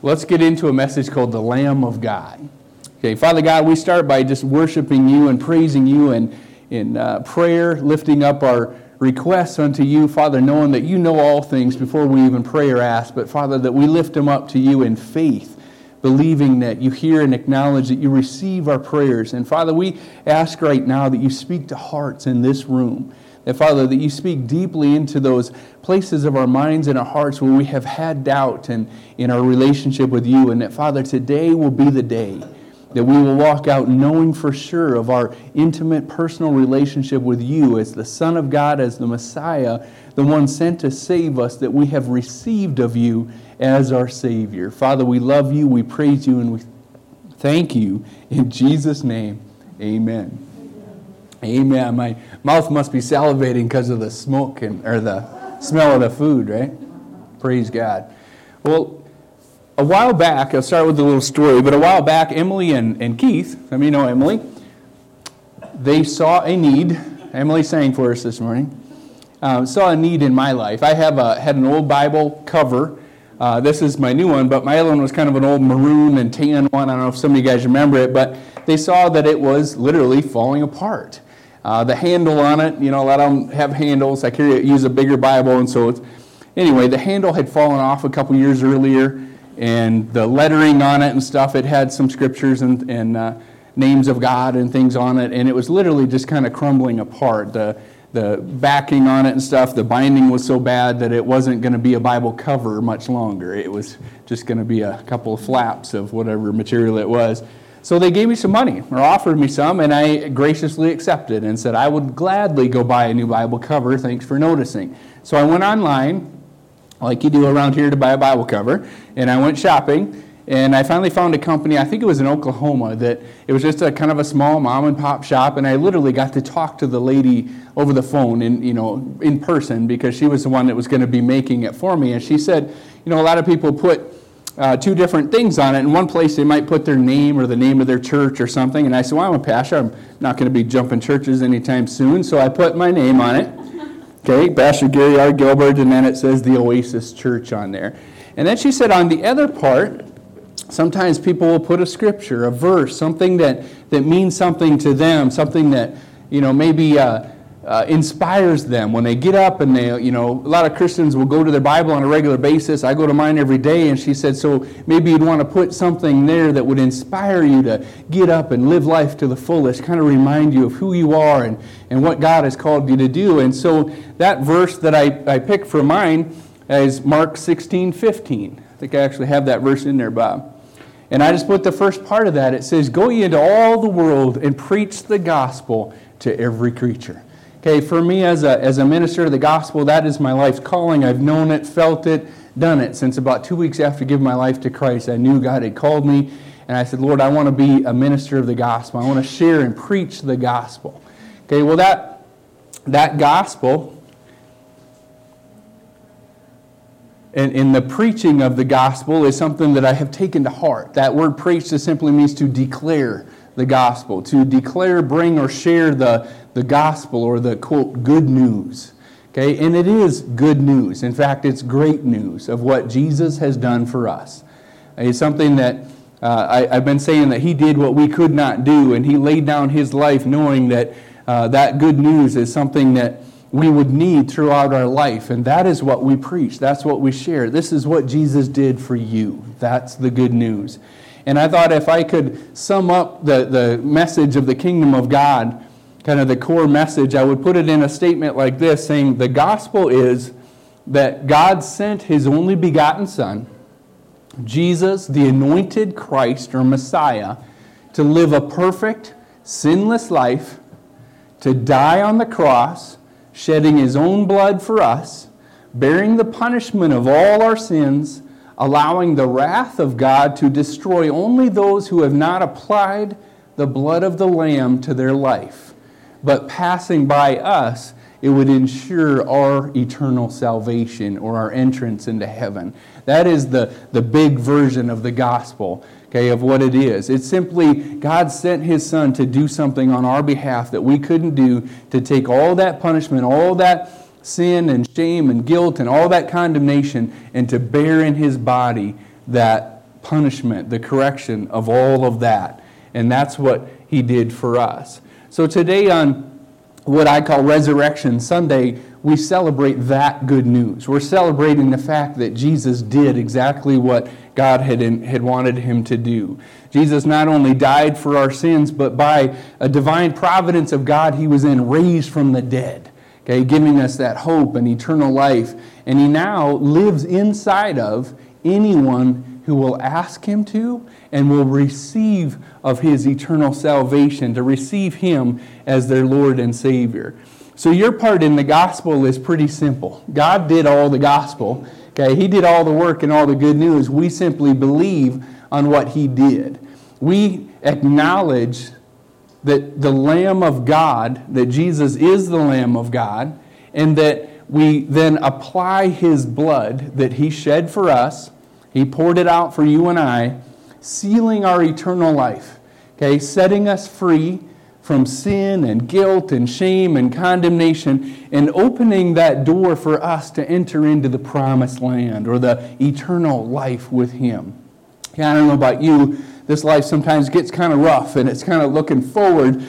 Let's get into a message called the Lamb of God. Okay, Father God, we start by just worshiping you and praising you and in prayer, lifting up our requests unto you, Father, knowing that you know all things before we even pray or ask, but Father, that we lift them up to you in faith, believing that you hear and acknowledge that you receive our prayers. And Father, we ask right now that you speak to hearts in this room. That, Father, that you speak deeply into those places of our minds and our hearts where we have had doubt and in our relationship with you. And that, Father, today will be the day that we will walk out knowing for sure of our intimate personal relationship with you as the Son of God, as the Messiah, the one sent to save us, that we have received of you as our Savior. Father, we love you, we praise you, and we thank you. In Jesus' name, amen. Amen. My mouth must be salivating because of the smoke or the smell of the food, right? Praise God. Well, a while back, I'll start with a little story, but a while back, Emily and Keith, some of you know Emily, they saw a need. Emily sang for us this morning. Saw a need in my life. I had an old Bible cover. This is my new one, but my other one was kind of an old maroon and tan one. I don't know if some of you guys remember it, but they saw that it was literally falling apart. The handle on it, a lot of them have handles. I use a bigger Bible, and so anyway, the handle had fallen off a couple years earlier, and the lettering on it and stuff, it had some scriptures and names of God and things on it, and it was literally just kind of crumbling apart. The backing on it and stuff, the binding was so bad that it wasn't going to be a Bible cover much longer. It was just going to be a couple of flaps of whatever material it was. So they gave me some money, or offered me some, and I graciously accepted and said I would gladly go buy a new Bible cover, thanks for noticing. So I went online, like you do around here to buy a Bible cover, and I went shopping, and I finally found a company, I think it was in Oklahoma, that it was just a kind of a small mom and pop shop, and I literally got to talk to the lady over the phone and in person, because she was the one that was going to be making it for me, and she said, a lot of people put two different things on it. In one place they might put their name or the name of their church or something, and I said, well, I'm a pastor, I'm not going to be jumping churches anytime soon, so I put my name on it. Okay, Pastor Gary R. Gilbert, and then it says the Oasis Church on there. And then she said on the other part, sometimes people will put a scripture, a verse, something that means something to them, something that, maybe inspires them when they get up, and they, a lot of Christians will go to their Bible on a regular basis. I go to mine every day, and she said, so maybe you'd want to put something there that would inspire you to get up and live life to the fullest, kind of remind you of who you are and what God has called you to do. And so that verse that I picked for mine is Mark 16:15. I think I actually have that verse in there, Bob. And I just put the first part of that. It says, go ye into all the world and preach the gospel to every creature. Okay, for me as a minister of the gospel, that is my life's calling. I've known it, felt it, done it. Since about 2 weeks after giving my life to Christ, I knew God had called me. And I said, Lord, I want to be a minister of the gospel. I want to share and preach the gospel. Okay, well, that gospel, and in the preaching of the gospel, is something that I have taken to heart. That word preach just simply means to declare the gospel, to declare, bring, or share the gospel, or the, quote, good news. Okay, and it is good news. In fact, it's great news of what Jesus has done for us. It's something that I've been saying, that he did what we could not do, and he laid down his life knowing that that good news is something that we would need throughout our life, and that is what we preach. That's what we share. This is what Jesus did for you. That's the good news. And I thought if I could sum up the message of the kingdom of God, kind of the core message, I would put it in a statement like this, saying the gospel is that God sent his only begotten Son, Jesus, the anointed Christ or Messiah, to live a perfect, sinless life, to die on the cross, shedding his own blood for us, bearing the punishment of all our sins, allowing the wrath of God to destroy only those who have not applied the blood of the Lamb to their life. But passing by us, it would ensure our eternal salvation, or our entrance into heaven. That is the big version of the gospel, okay, of what it is. It's simply God sent his Son to do something on our behalf that we couldn't do, to take all that punishment, all that sin and shame and guilt and all that condemnation, and to bear in his body that punishment, the correction of all of that. And that's what he did for us. So today on what I call Resurrection Sunday, we celebrate that good news. We're celebrating the fact that Jesus did exactly what God had wanted him to do. Jesus not only died for our sins, but by a divine providence of God, he was then raised from the dead, okay, giving us that hope and eternal life. And he now lives inside of anyone who will ask him to and will receive of his eternal salvation, to receive him as their Lord and Savior. So your part in the gospel is pretty simple. God did all the gospel. Okay, he did all the work and all the good news. We simply believe on what he did. We acknowledge that the Lamb of God, that Jesus is the Lamb of God, and that we then apply his blood that he shed for us. He poured it out for you and I, sealing our eternal life, okay, setting us free from sin and guilt and shame and condemnation, and opening that door for us to enter into the promised land or the eternal life with him. Okay, I don't know about you, this life sometimes gets kind of rough, and it's kind of looking forward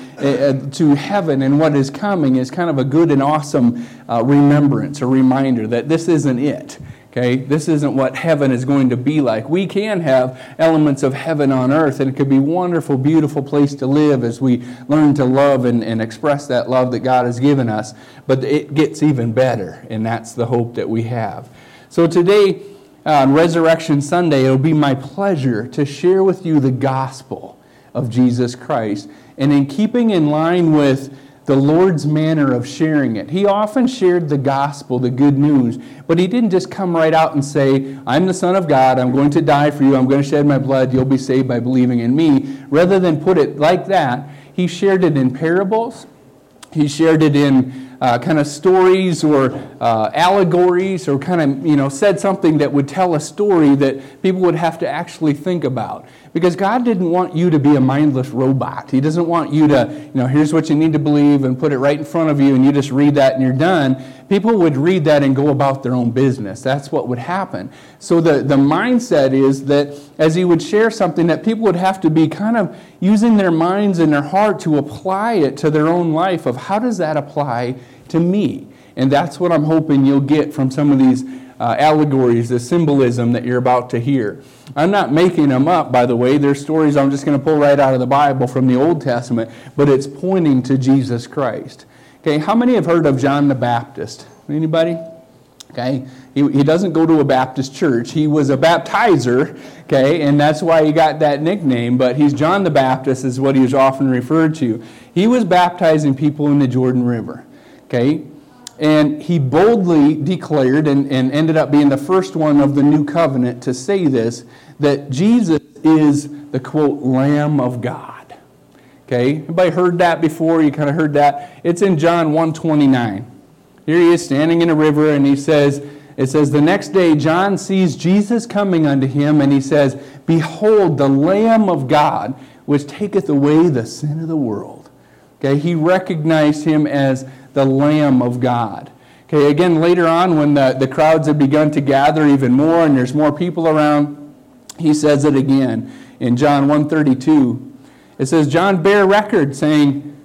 to heaven, and what is coming is kind of a good and awesome remembrance, a reminder that this isn't it. Okay, this isn't what heaven is going to be like. We can have elements of heaven on earth, and it could be a wonderful, beautiful place to live as we learn to love and express that love that God has given us. But it gets even better, and that's the hope that we have. So today, on Resurrection Sunday, it'll be my pleasure to share with you the gospel of Jesus Christ. And in keeping in line with the Lord's manner of sharing it. He often shared the gospel, the good news, but he didn't just come right out and say, I'm the Son of God, I'm going to die for you, I'm going to shed my blood, you'll be saved by believing in me. Rather than put it like that, he shared it in parables. He shared it in kind of stories or allegories, or kind of, said something that would tell a story that people would have to actually think about. Because God didn't want you to be a mindless robot. He doesn't want you to, here's what you need to believe and put it right in front of you and you just read that and you're done. People would read that and go about their own business. That's what would happen. So the mindset is that as he would share something, that people would have to be kind of using their minds and their heart to apply it to their own life of how does that apply to me? And that's what I'm hoping you'll get from some of these allegories, the symbolism that you're about to hear. I'm not making them up, by the way. They're stories I'm just going to pull right out of the Bible from the Old Testament, but it's pointing to Jesus Christ. Okay, how many have heard of John the Baptist? Anybody? Okay, he doesn't go to a Baptist church. He was a baptizer, okay, and that's why he got that nickname, but he's John the Baptist is what he was often referred to. He was baptizing people in the Jordan River, okay? And he boldly declared, and ended up being the first one of the new covenant to say this, that Jesus is the, quote, Lamb of God. Okay, everybody heard that before? You kind of heard that? It's in John 1:29. Here he is standing in a river, and it says, the next day John sees Jesus coming unto him, and he says, Behold, the Lamb of God, which taketh away the sin of the world. Okay, he recognized him as the Lamb of God. Okay, again, later on when the crowds have begun to gather even more and there's more people around, he says it again in John 1:32. It says, John bare record saying,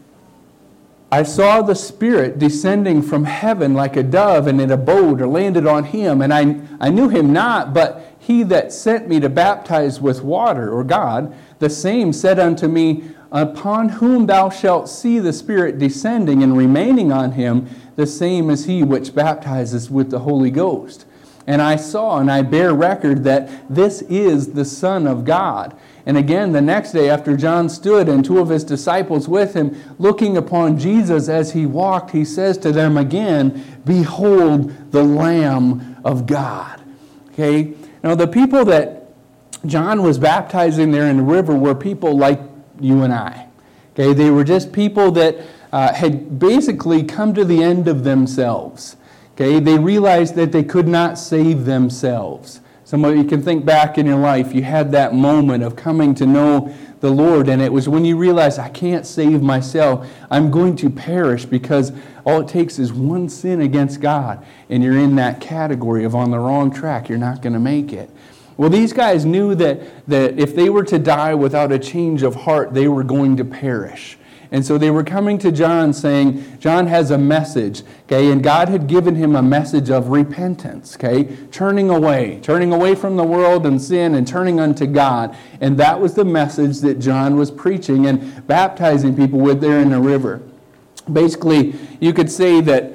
I saw the Spirit descending from heaven like a dove, and it abode or landed on him, and I knew him not, but he that sent me to baptize with water, or God, the same said unto me, Upon whom thou shalt see the Spirit descending and remaining on him, the same is he which baptizes with the Holy Ghost. And I saw, and I bear record that this is the Son of God. And again, the next day after John stood and two of his disciples with him, looking upon Jesus as he walked, he says to them again, Behold the Lamb of God. Okay? Now the people that John was baptizing there in the river were people like you and I. Okay? They were just people that had basically come to the end of themselves. Okay? They realized that they could not save themselves. Some of you can think back in your life, you had that moment of coming to know the Lord, and it was when you realized, I can't save myself. I'm going to perish because all it takes is one sin against God, and you're in that category of on the wrong track. You're not going to make it. Well, these guys knew that if they were to die without a change of heart, they were going to perish. And so they were coming to John saying, John has a message, okay? And God had given him a message of repentance, okay? Turning away from the world and sin and turning unto God. And that was the message that John was preaching and baptizing people with there in the river. Basically, you could say that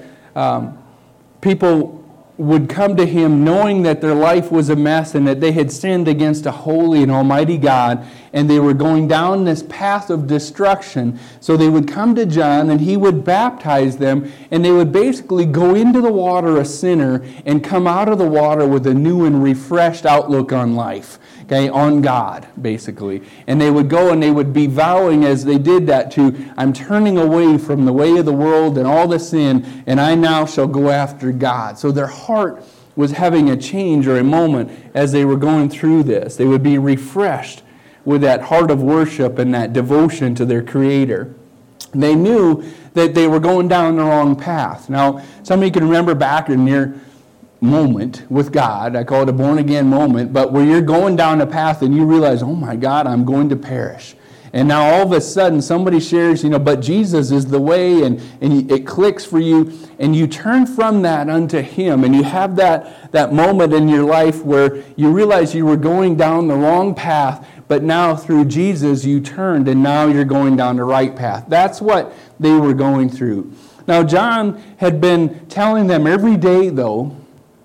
people would come to him knowing that their life was a mess and that they had sinned against a holy and almighty God, and they were going down this path of destruction. So they would come to John and he would baptize them, and they would basically go into the water a sinner and come out of the water with a new and refreshed outlook on life. Okay, on God, basically. And they would go and they would be vowing as they did that to, I'm turning away from the way of the world and all the sin, and I now shall go after God. So their heart was having a change or a moment as they were going through this. They would be refreshed with that heart of worship and that devotion to their Creator. They knew that they were going down the wrong path. Now, some of you can remember back in your moment with God, I call it a born-again moment, but where you're going down a path and you realize, oh my God, I'm going to perish. And now all of a sudden somebody shares, but Jesus is the way, and it clicks for you, and you turn from that unto Him, and you have that moment in your life where you realize you were going down the wrong path, but now through Jesus you turned, and now you're going down the right path. That's what they were going through. Now John had been telling them every day, though,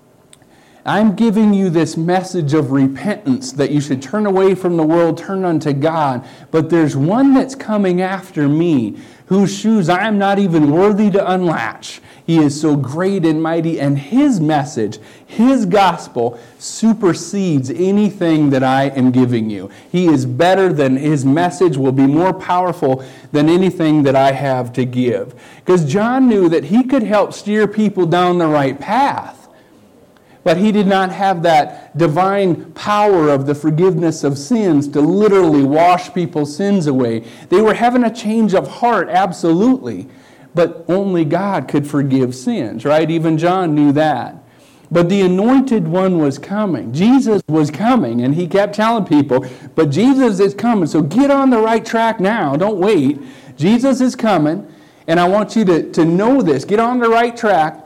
I'm giving you this message of repentance, that you should turn away from the world, turn unto God. But there's one that's coming after me, whose shoes I am not even worthy to unlatch. He is so great and mighty, and His message, His gospel, supersedes anything that I am giving you. He is better than His message, will be more powerful than anything that I have to give. Because John knew that he could help steer people down the right path. But he did not have that divine power of the forgiveness of sins to literally wash people's sins away. They were having a change of heart, absolutely. But only God could forgive sins, right? Even John knew that. But the anointed one was coming. Jesus was coming, and he kept telling people, but Jesus is coming, so get on the right track now. Don't wait. Jesus is coming, and I want you to know this. Get on the right track.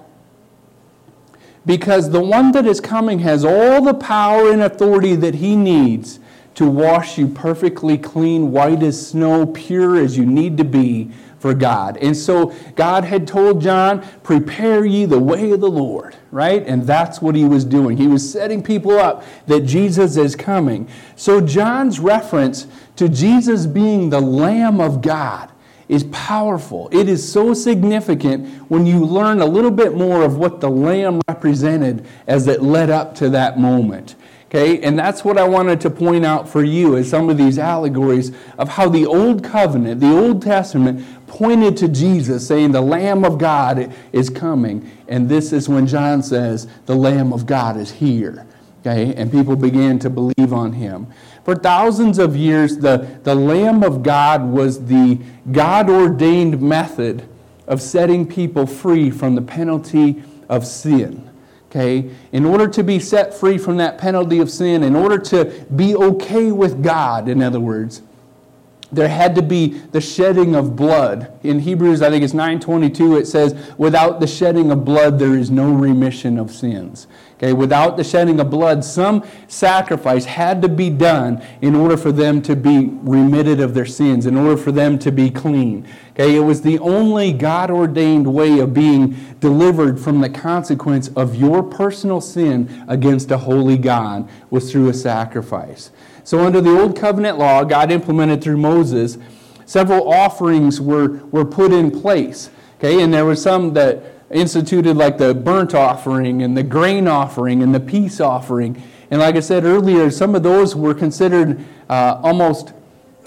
Because the one that is coming has all the power and authority that He needs to wash you perfectly clean, white as snow, pure as you need to be for God. And so God had told John, prepare ye the way of the Lord, right? And that's what He was doing. He was setting people up that Jesus is coming. So John's reference to Jesus being the Lamb of God is powerful. It is so significant when you learn a little bit more of what the Lamb represented as it led up to that moment. Okay, and that's what I wanted to point out for you as some of these allegories of how the Old Covenant, the Old Testament, pointed to Jesus, saying the Lamb of God is coming. And this is when John says the Lamb of God is here. Okay, and people began to believe on Him. For thousands of years, the Lamb of God was the God-ordained method of setting people free from the penalty of sin. Okay? In order to be set free from that penalty of sin, in order to be okay with God, in other words, there had to be the shedding of blood. In Hebrews, I think it's 9:22, it says, without the shedding of blood, there is no remission of sins. Okay, without the shedding of blood, some sacrifice had to be done in order for them to be remitted of their sins, in order for them to be clean. Okay, it was the only God-ordained way of being delivered from the consequence of your personal sin against a holy God was through a sacrifice. So under the Old Covenant law, God implemented through Moses, several offerings were put in place. Okay, and there were some that instituted like the burnt offering and the grain offering and the peace offering. And like I said earlier, some of those were considered almost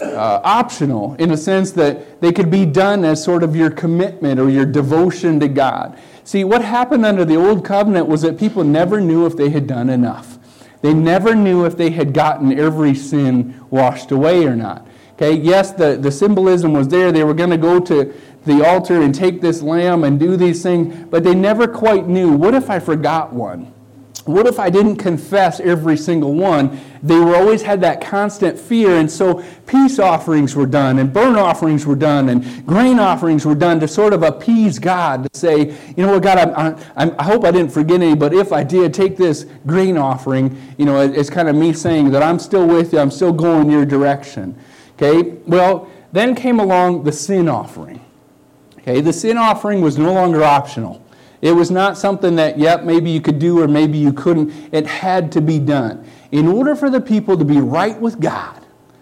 optional in the sense that they could be done as sort of your commitment or your devotion to God. See, what happened under the Old Covenant was that people never knew if they had done enough. They never knew if they had gotten every sin washed away or not. Okay, yes, the symbolism was there. They were going to go to the altar and take this lamb and do these things, but they never quite knew, what if I forgot one? What if I didn't confess every single one? They were always had that constant fear, and so peace offerings were done, and burnt offerings were done, and grain offerings were done to sort of appease God, to say, you know what, God, I hope I didn't forget any, but if I did, take this grain offering. You know, it's kind of me saying that I'm still with you, I'm still going your direction. Okay, well, then came along the sin offering. Okay, the sin offering was no longer optional. It was not something that, yep, maybe you could do or maybe you couldn't. It had to be done. In order for the people to be right with God,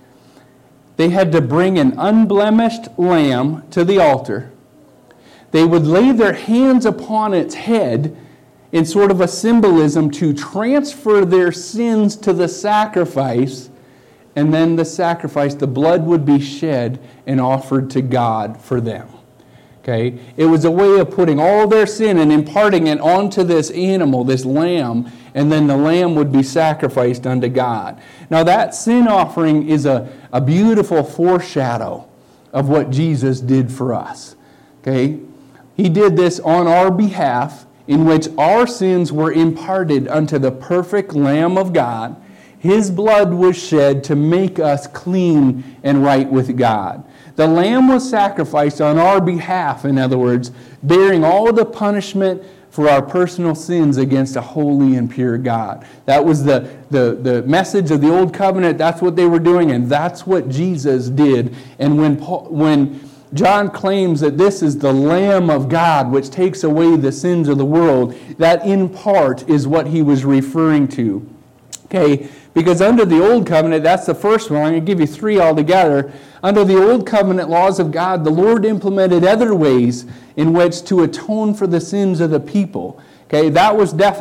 they had to bring an unblemished lamb to the altar. They would lay their hands upon its head in sort of a symbolism to transfer their sins to the sacrifice, and then the sacrifice, the blood would be shed and offered to God for them. Okay? It was a way of putting all their sin and imparting it onto this animal, this lamb, and then the lamb would be sacrificed unto God. Now that sin offering is a beautiful foreshadow of what Jesus did for us. Okay? He did this on our behalf, in which our sins were imparted unto the perfect Lamb of God. His blood was shed to make us clean and right with God. The lamb was sacrificed on our behalf, in other words, bearing all the punishment for our personal sins against a holy and pure God. That was the message of the Old Covenant. That's what they were doing, and that's what Jesus did. And when John claims that this is the Lamb of God, which takes away the sins of the world, that in part is what he was referring to. Okay, because under the Old Covenant, that's the first one. I'm going to give you three altogether. Under the Old Covenant laws of God, the Lord implemented other ways in which to atone for the sins of the people. Okay, that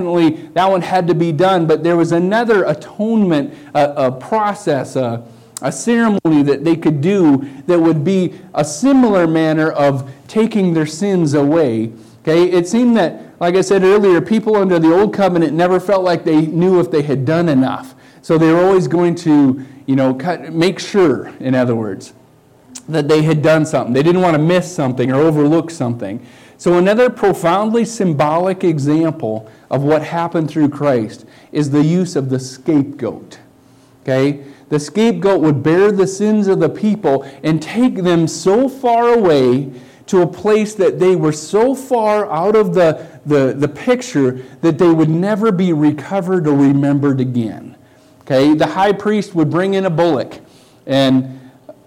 one had to be done, but there was another atonement, a process, a ceremony that they could do that would be a similar manner of taking their sins away. Okay, it seemed that, like I said earlier, people under the Old Covenant never felt like they knew if they had done enough. So they were always going to, make sure, in other words, that they had done something. They didn't want to miss something or overlook something. So another profoundly symbolic example of what happened through Christ is the use of the scapegoat. Okay? The scapegoat would bear the sins of the people and take them so far away to a place that they were so far out of the picture that they would never be recovered or remembered again. Okay, the high priest would bring in a bullock and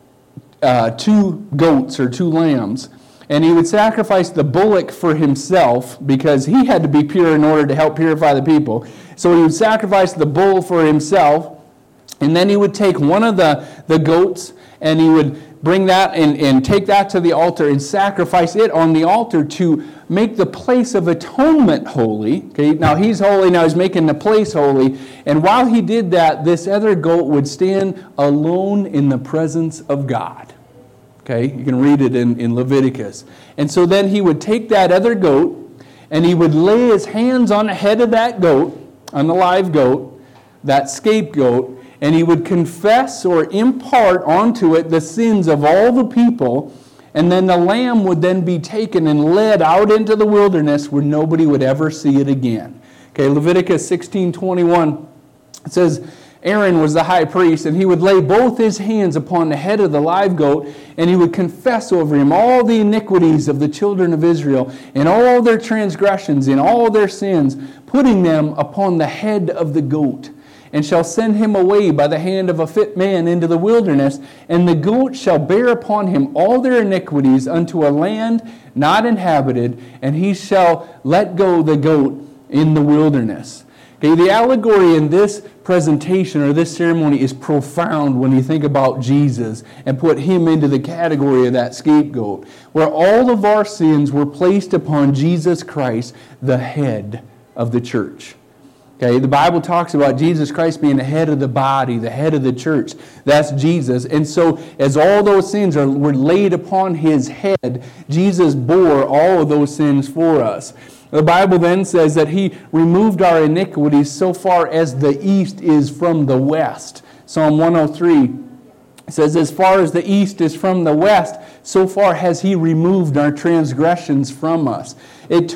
2 goats or 2 lambs, and he would sacrifice the bullock for himself because he had to be pure in order to help purify the people. So he would sacrifice the bull for himself, and then he would take one of the goats and he would bring that and take that to the altar and sacrifice it on the altar to make the place of atonement holy. Okay, now he's holy, now he's making the place holy. And while he did that, this other goat would stand alone in the presence of God. Okay, you can read it in Leviticus. And so then he would take that other goat and he would lay his hands on the head of that goat, on the live goat, that scapegoat, and he would confess or impart onto it the sins of all the people, and then the lamb would then be taken and led out into the wilderness where nobody would ever see it again. Okay, Leviticus 16:21, it says, Aaron was the high priest, and he would lay both his hands upon the head of the live goat, and he would confess over him all the iniquities of the children of Israel, and all their transgressions, and all their sins, putting them upon the head of the goat. And shall send him away by the hand of a fit man into the wilderness, and the goat shall bear upon him all their iniquities unto a land not inhabited, and he shall let go the goat in the wilderness. Okay, the allegory in this presentation or this ceremony is profound when you think about Jesus and put him into the category of that scapegoat, where all of our sins were placed upon Jesus Christ, the head of the church. Okay, the Bible talks about Jesus Christ being the head of the body, the head of the church. That's Jesus. And so as all those sins were laid upon his head, Jesus bore all of those sins for us. The Bible then says that he removed our iniquities so far as the east is from the west. Psalm 103 says, as far as the east is from the west, so far has he removed our transgressions from us. It took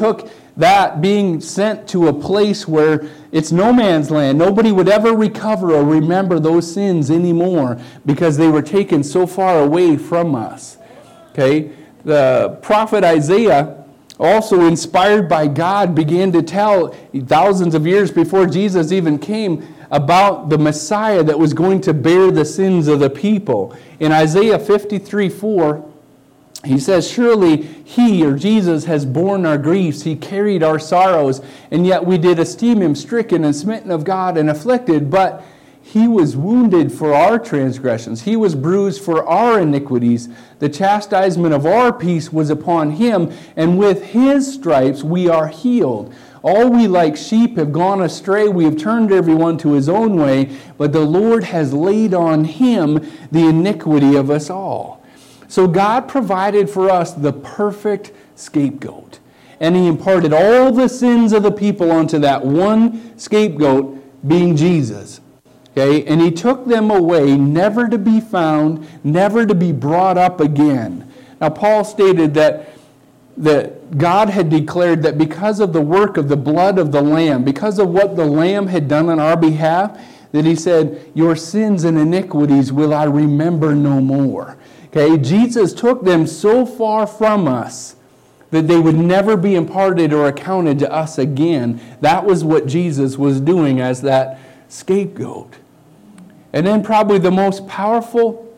that being sent to a place where it's no man's land. Nobody would ever recover or remember those sins anymore because they were taken so far away from us. Okay? The prophet Isaiah, also inspired by God, began to tell thousands of years before Jesus even came about the Messiah that was going to bear the sins of the people. In Isaiah 53:4, he says, surely he, or Jesus, has borne our griefs. He carried our sorrows, and yet we did esteem him stricken and smitten of God and afflicted. But he was wounded for our transgressions. He was bruised for our iniquities. The chastisement of our peace was upon him, and with his stripes we are healed. All we like sheep have gone astray. We have turned everyone to his own way, but the Lord has laid on him the iniquity of us all. So God provided for us the perfect scapegoat. And he imparted all the sins of the people onto that one scapegoat, being Jesus. Okay? And he took them away, never to be found, never to be brought up again. Now, Paul stated that God had declared that because of the work of the blood of the Lamb, because of what the Lamb had done on our behalf, that he said, your sins and iniquities will I remember no more. Okay, Jesus took them so far from us that they would never be imparted or accounted to us again. That was what Jesus was doing as that scapegoat. And then probably the most powerful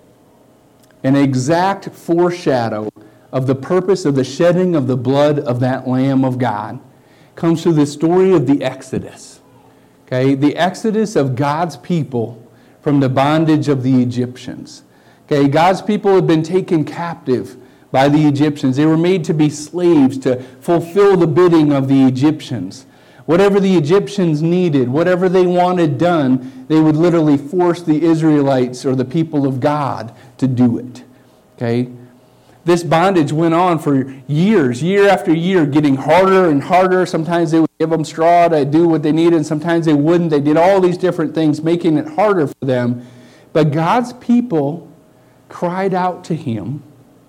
and exact foreshadow of the purpose of the shedding of the blood of that Lamb of God comes through the story of the Exodus. Okay, the Exodus of God's people from the bondage of the Egyptians. Okay, God's people had been taken captive by the Egyptians. They were made to be slaves to fulfill the bidding of the Egyptians. Whatever the Egyptians needed, whatever they wanted done, they would literally force the Israelites or the people of God to do it. Okay? This bondage went on for years, year after year, getting harder and harder. Sometimes they would give them straw to do what they needed, and sometimes they wouldn't. They did all these different things, making it harder for them. But God's people cried out to him,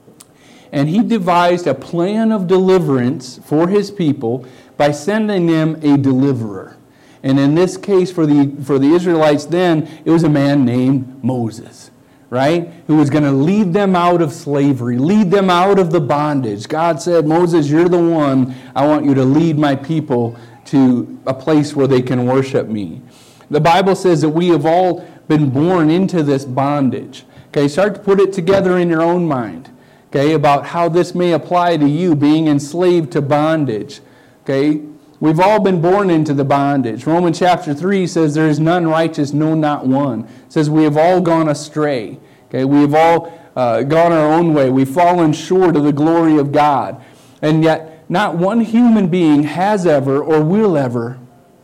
and he devised a plan of deliverance for his people by sending them a deliverer. And in this case, for the Israelites then, it was a man named Moses, right? Who was going to lead them out of slavery, lead them out of the bondage. God said, Moses, you're the one. I want you to lead my people to a place where they can worship me. The Bible says that we have all been born into this bondage. Okay, start to put it together in your own mind, okay, about how this may apply to you being enslaved to bondage. Okay, we've all been born into the bondage. Romans chapter 3 says there is none righteous, no, not one. It says we have all gone astray. Okay, we have all gone our own way. We've fallen short of the glory of God. And yet not one human being has ever or will ever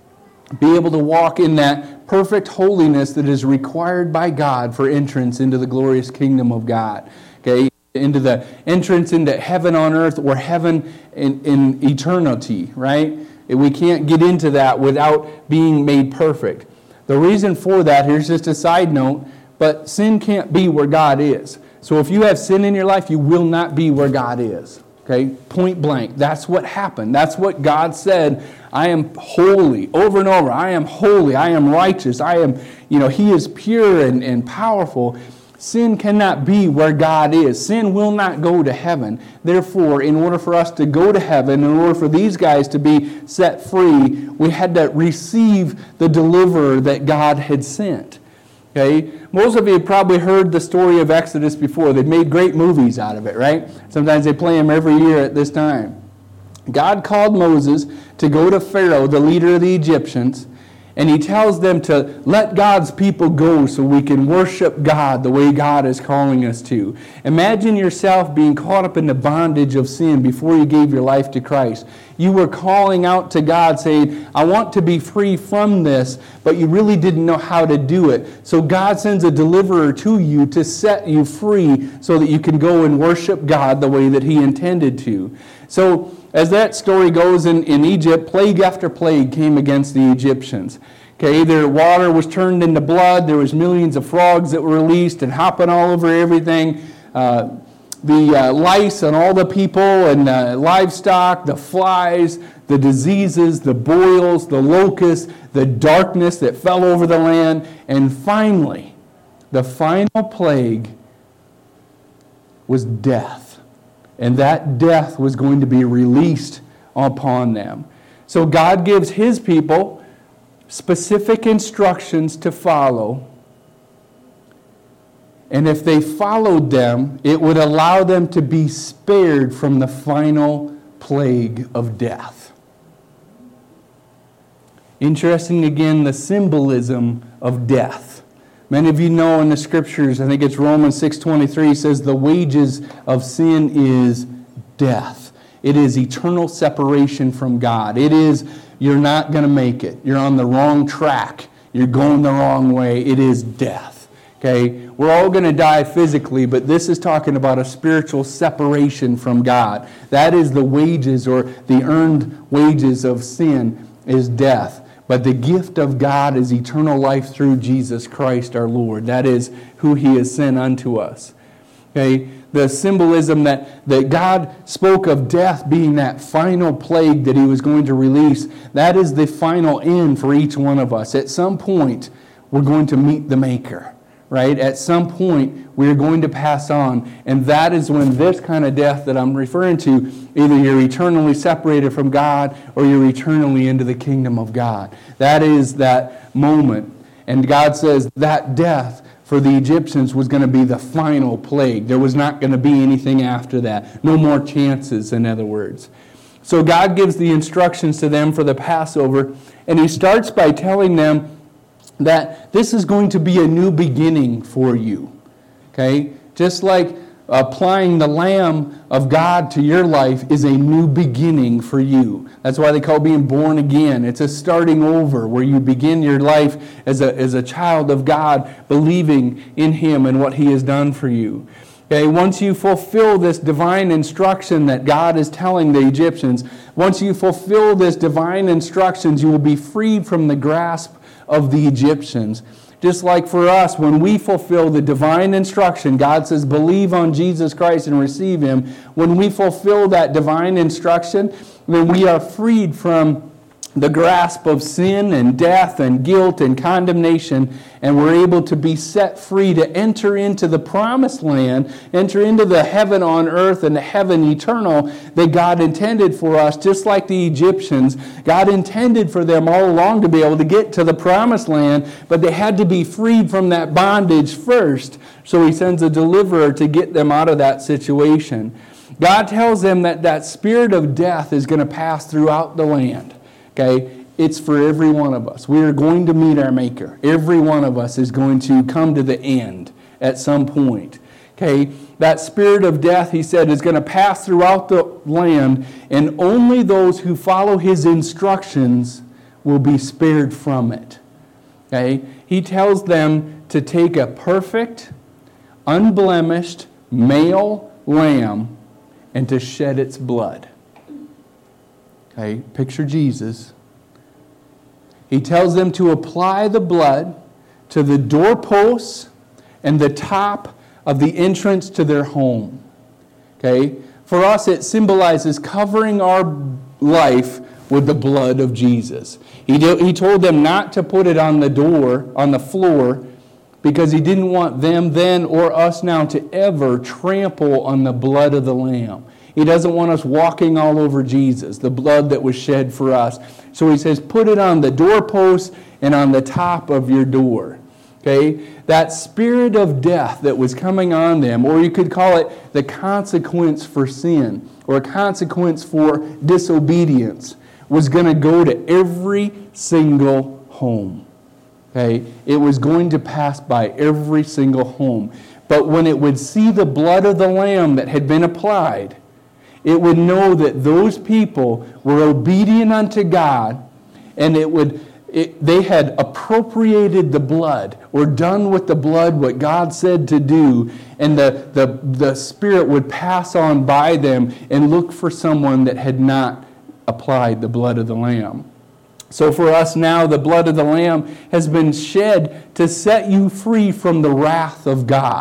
be able to walk in that perfect holiness that is required by God for entrance into the glorious kingdom of God. Okay, into the entrance into heaven on earth, or heaven in eternity, right? We can't get into that without being made perfect. The reason for that, here's just a side note, but sin can't be where God is. So if you have sin in your life, you will not be where God is. Okay, point blank. That's what happened. That's what God said. I am holy. Over and over. I am holy. I am righteous. I am, He is pure and powerful. Sin cannot be where God is. Sin will not go to heaven. Therefore, in order for us to go to heaven, in order for these guys to be set free, we had to receive the deliverer that God had sent. Okay, most of you have probably heard the story of Exodus before. They've made great movies out of it, right? Sometimes they play them every year at this time. God called Moses to go to Pharaoh, the leader of the Egyptians, and he tells them to let God's people go so we can worship God the way God is calling us to. Imagine yourself being caught up in the bondage of sin before you gave your life to Christ. You were calling out to God saying, I want to be free from this, but you really didn't know how to do it. So God sends a deliverer to you to set you free so that you can go and worship God the way that He intended to. So as that story goes in Egypt, plague after plague came against the Egyptians. Okay, their water was turned into blood. There was millions of frogs that were released and hopping all over everything. lice on all the people and livestock, the flies, the diseases, the boils, the locusts, the darkness that fell over the land. And finally, the final plague was death. And that death was going to be released upon them. So God gives His people specific instructions to follow. And if they followed them, it would allow them to be spared from the final plague of death. Interesting again, the symbolism of death. Many of you know in the scriptures, I think it's Romans 6:23, says the wages of sin is death. It is eternal separation from God. It is, you're not going to make it. You're on the wrong track. You're going the wrong way. It is death. Okay? We're all going to die physically, but this is talking about a spiritual separation from God. That is the wages, or the earned wages of sin, is death. But the gift of God is eternal life through Jesus Christ our Lord. That is who He has sent unto us. Okay? The symbolism that God spoke of death being that final plague that He was going to release, that is the final end for each one of us. At some point, we're going to meet the Maker. Right? At some point, we're going to pass on. And that is when this kind of death that I'm referring to, either you're eternally separated from God or you're eternally into the kingdom of God. That is that moment. And God says that death for the Egyptians was going to be the final plague. There was not going to be anything after that. No more chances, in other words. So God gives the instructions to them for the Passover. And He starts by telling them that this is going to be a new beginning for you. Okay? Just like applying the Lamb of God to your life is a new beginning for you. That's why they call being born again. It's a starting over where you begin your life as a child of God, believing in Him and what He has done for you. Okay? Once you fulfill this divine instruction that God is telling the Egyptians, once you fulfill this divine instructions, you will be freed from the grasp of the Egyptians. Just like for us, when we fulfill the divine instruction, God says, believe on Jesus Christ and receive Him. When we fulfill that divine instruction, then we are freed from the grasp of sin and death and guilt and condemnation, and we're able to be set free to enter into the promised land, enter into the heaven on earth and the heaven eternal that God intended for us. Just like the Egyptians, God intended for them all along to be able to get to the promised land, but they had to be freed from that bondage first. So He sends a deliverer to get them out of that situation. God tells them that that spirit of death is going to pass throughout the land. Okay, it's for every one of us. We are going to meet our Maker. Every one of us is going to come to the end at some point. Okay, that spirit of death, He said, is going to pass throughout the land, and only those who follow His instructions will be spared from it. Okay, He tells them to take a perfect, unblemished male lamb and to shed its blood. Okay, picture Jesus. He tells them to apply the blood to the doorposts and the top of the entrance to their home. Okay, for us it symbolizes covering our life with the blood of Jesus. He told them not to put it on the door, on the floor, because He didn't want them then or us now to ever trample on the blood of the Lamb. He doesn't want us walking all over Jesus, the blood that was shed for us. So He says, put it on the doorpost and on the top of your door. Okay? That spirit of death that was coming on them, or you could call it the consequence for sin, or a consequence for disobedience, was going to go to every single home. Okay? It was going to pass by every single home. But when it would see the blood of the Lamb that had been applied, it would know that those people were obedient unto God, and they had appropriated the blood, or done with the blood what God said to do, and the Spirit would pass on by them and look for someone that had not applied the blood of the Lamb. So for us now, the blood of the Lamb has been shed to set you free from the wrath of God,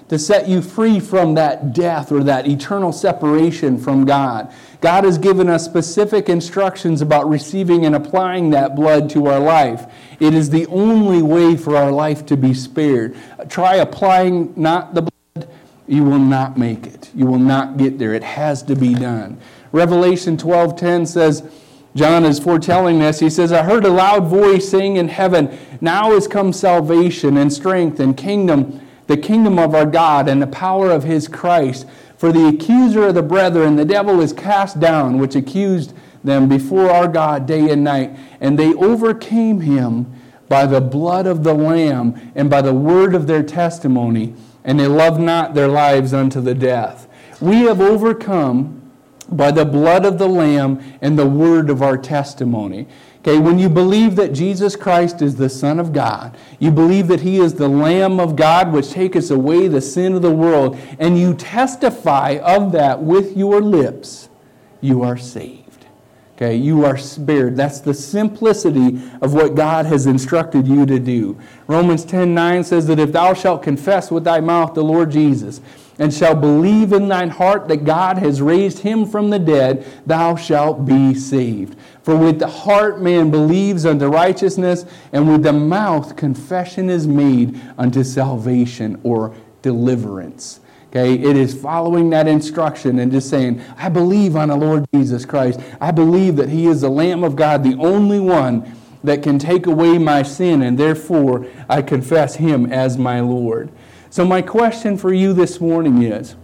to set you free from that death or that eternal separation from God. God has given us specific instructions about receiving and applying that blood to our life. It is the only way for our life to be spared. Try applying not the blood, you will not make it. You will not get there. It has to be done. Revelation 12:10 says, John is foretelling this. He says, I heard a loud voice saying in heaven, now is come salvation and strength and kingdom, the kingdom of our God and the power of his Christ. For the accuser of the brethren, the devil, is cast down, which accused them before our God day and night. And they overcame him by the blood of the Lamb and by the word of their testimony. And they loved not their lives unto the death. We have overcome by the blood of the Lamb and the word of our testimony. Okay, when you believe that Jesus Christ is the Son of God, you believe that he is the Lamb of God which taketh away the sin of the world, and you testify of that with your lips, you are saved. Okay, you are spared. That's the simplicity of what God has instructed you to do. Romans 10:9 says that if thou shalt confess with thy mouth the Lord Jesus, and shalt believe in thine heart that God has raised him from the dead, thou shalt be saved. For with the heart man believes unto righteousness, and with the mouth confession is made unto salvation or deliverance. Okay, it is following that instruction and just saying, I believe on the Lord Jesus Christ. I believe that he is the Lamb of God, the only one that can take away my sin, and therefore I confess him as my Lord. So my question for you this morning is,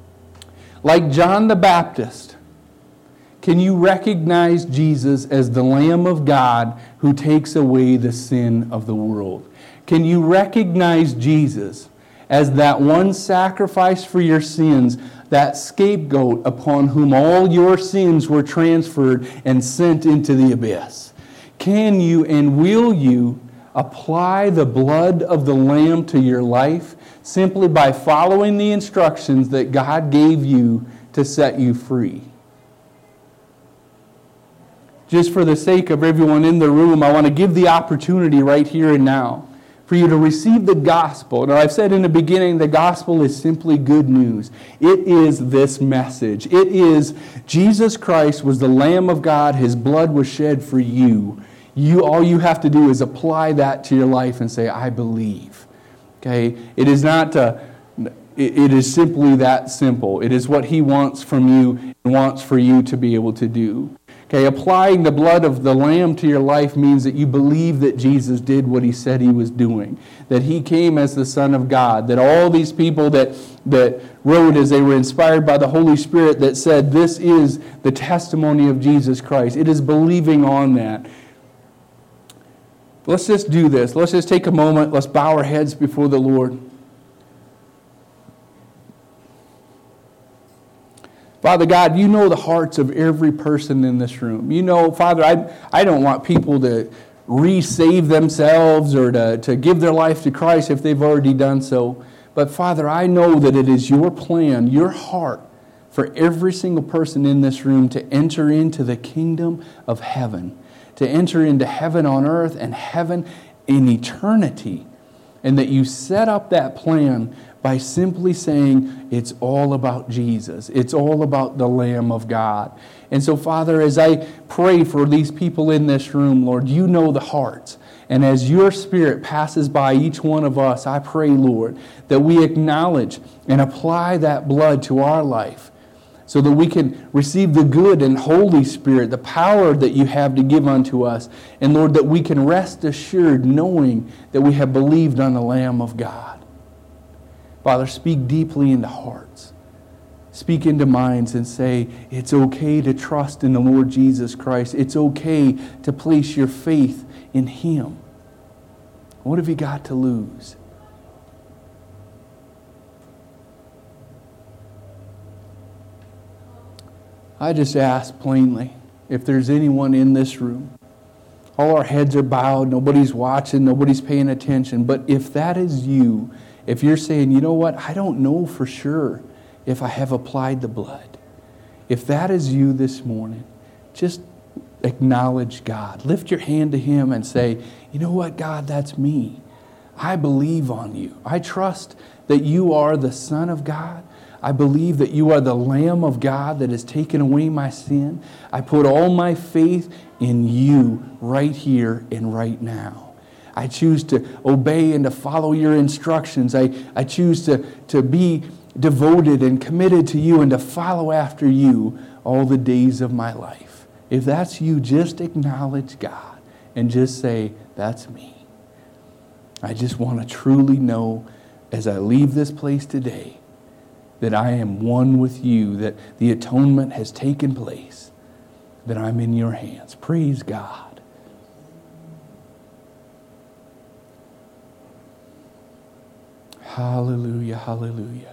like John the Baptist, can you recognize Jesus as the Lamb of God who takes away the sin of the world? Can you recognize Jesus as that one sacrifice for your sins, that scapegoat upon whom all your sins were transferred and sent into the abyss? Can you and will you apply the blood of the Lamb to your life simply by following the instructions that God gave you to set you free? Just for the sake of everyone in the room, I want to give the opportunity right here and now for you to receive the gospel. Now, I've said in the beginning, the gospel is simply good news. It is this message. It is Jesus Christ was the Lamb of God. His blood was shed for you. All you have to do is apply that to your life and say, I believe. Okay? It is not, it is simply that simple. It is what he wants from you and wants for you to be able to do. Okay, applying the blood of the Lamb to your life means that you believe that Jesus did what he said he was doing, that he came as the Son of God, that all these people that wrote as they were inspired by the Holy Spirit that said this is the testimony of Jesus Christ. It is believing on that. Let's just do this. Let's just take a moment. Let's bow our heads before the Lord. Father God, you know the hearts of every person in this room. You know, Father, I don't want people to re-save themselves or to give their life to Christ if they've already done so. But Father, I know that it is your plan, your heart, for every single person in this room to enter into the kingdom of heaven, to enter into heaven on earth and heaven in eternity. And that you set up that plan by simply saying, it's all about Jesus. It's all about the Lamb of God. And so, Father, as I pray for these people in this room, Lord, you know the hearts. And as your Spirit passes by each one of us, I pray, Lord, that we acknowledge and apply that blood to our life so that we can receive the good and Holy Spirit, the power that you have to give unto us. And, Lord, that we can rest assured knowing that we have believed on the Lamb of God. Father, speak deeply into hearts. Speak into minds and say, it's okay to trust in the Lord Jesus Christ. It's okay to place your faith in him. What have you got to lose? I just ask plainly, if there's anyone in this room, all our heads are bowed, nobody's watching, nobody's paying attention, but if that is you, if you're saying, you know what, I don't know for sure if I have applied the blood. If that is you this morning, just acknowledge God. Lift your hand to him and say, you know what, God, that's me. I believe on you. I trust that you are the Son of God. I believe that you are the Lamb of God that has taken away my sin. I put all my faith in you right here and right now. I choose to obey and to follow your instructions. I choose to be devoted and committed to you and to follow after you all the days of my life. If that's you, just acknowledge God and just say, that's me. I just want to truly know as I leave this place today that I am one with you, that the atonement has taken place, that I'm in your hands. Praise God. Hallelujah, hallelujah.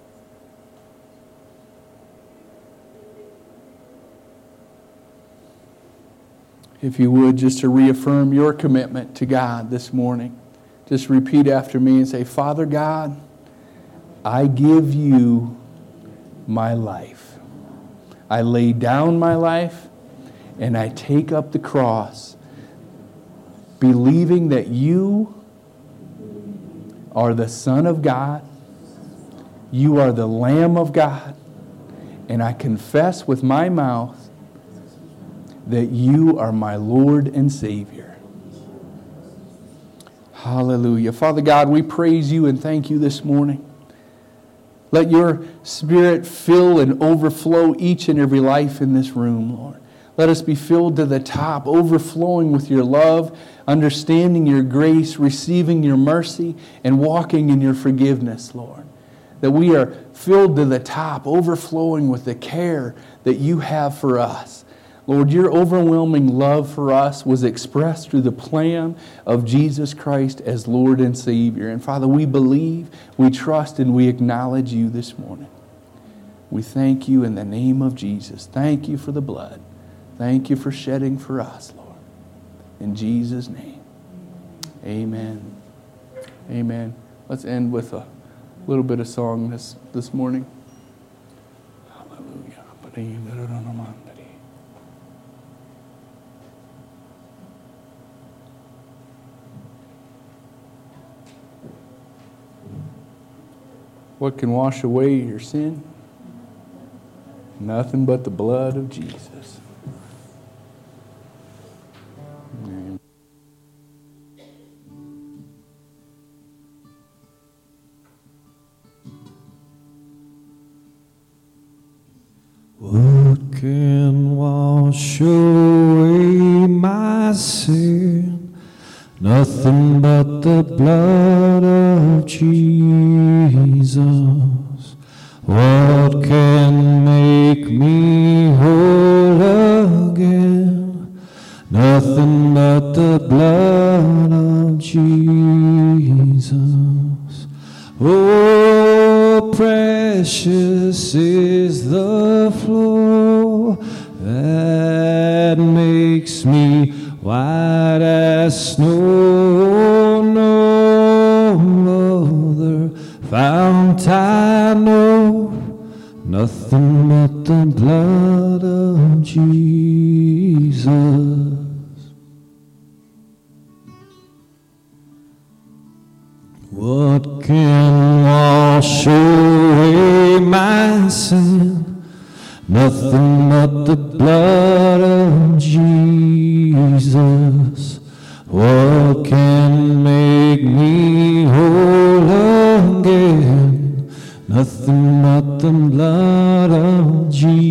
If you would, just to reaffirm your commitment to God this morning, just repeat after me and say, Father God, I give you my life. I lay down my life and I take up the cross, believing that you are the Son of God, you are the Lamb of God, and I confess with my mouth that you are my Lord and Savior. Hallelujah. Father God, we praise you and thank you this morning. Let your Spirit fill and overflow each and every life in this room, Lord. Let us be filled to the top, overflowing with your love, understanding your grace, receiving your mercy, and walking in your forgiveness, Lord. That we are filled to the top, overflowing with the care that you have for us. Lord, your overwhelming love for us was expressed through the plan of Jesus Christ as Lord and Savior. And Father, we believe, we trust, and we acknowledge you this morning. We thank you in the name of Jesus. Thank you for the blood. Thank you for shedding for us, Lord. In Jesus' name, amen. Amen. Let's end with a little bit of song this morning. Hallelujah. What can wash away your sin? Nothing but the blood of Jesus. Amen. What can wash away my sin? Nothing but the blood of Jesus. What can make me whole again? Nothing but the blood of Jesus. Oh, precious is the flow that makes me white as snow. No other fount I know, nothing but the blood of Jesus. What can wash away my sin? Nothing but the blood of Jesus. What can make me whole again? Nothing but the blood of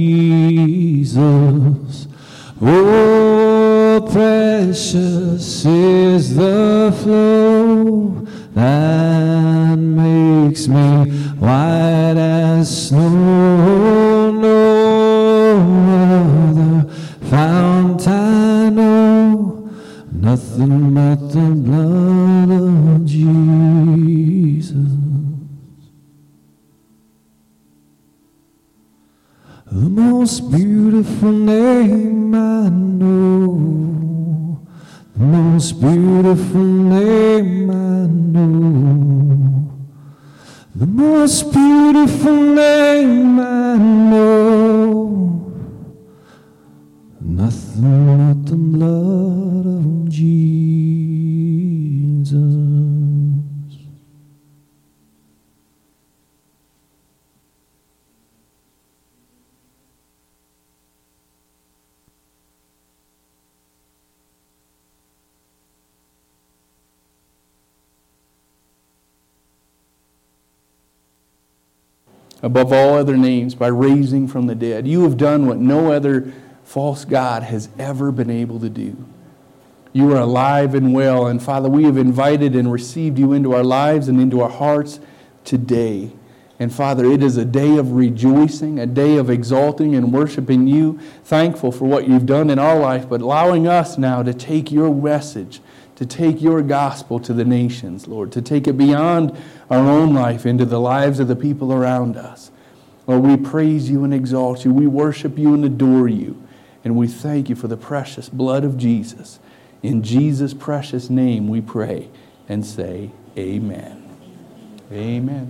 Jesus. Oh, precious is the flow that makes me white as snow. No other fount I know, nothing but the blood of Jesus. The most beautiful name I know, the most beautiful name I know, the most beautiful name I know, nothing but the blood of Jesus. above all other names by raising from the dead. You have done what no other false god has ever been able to do. You are alive and well, and Father, we have invited and received you into our lives and into our hearts today. And Father, it is a day of rejoicing, a day of exalting and worshiping you, thankful for what you've done in our life, but allowing us now to take your message, to take your gospel to the nations, Lord, to take it beyond our own life into the lives of the people around us. Lord, we praise you and exalt you. We worship you and adore you. And we thank you for the precious blood of Jesus. In Jesus' precious name we pray and say, amen. Amen.